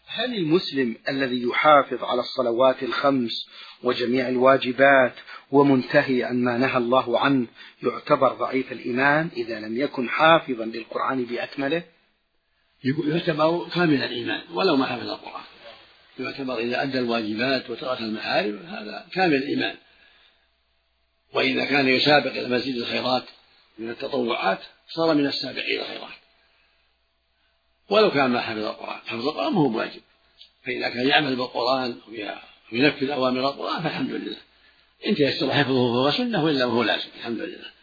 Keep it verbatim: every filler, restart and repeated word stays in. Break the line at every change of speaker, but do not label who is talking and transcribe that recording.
هل المسلم الذي يحافظ على الصلوات الخمس وجميع الواجبات ومنتهي عما نهى الله عنه يعتبر ضعيف الإيمان إذا لم يكن حافظا للقرآن بأكمله؟
يعتبر كامل الإيمان ولو ما حفظ القرآن، يعتبر إذا أدى الواجبات وترك المحارم هذا كامل الإيمان. وإذا كان يسابق إلى مزيد الخيرات من التطوعات صار من السابقين إلى الخيرات ولو كان ما حفظ القرآن. حفظ القرآن هو واجب، فإذا كان يعمل بالقرآن وينفذ أوامر القرآن فالحمد لله، إن تيسر حفظه فهو سنة وإلا فهو لازم الحمد لله.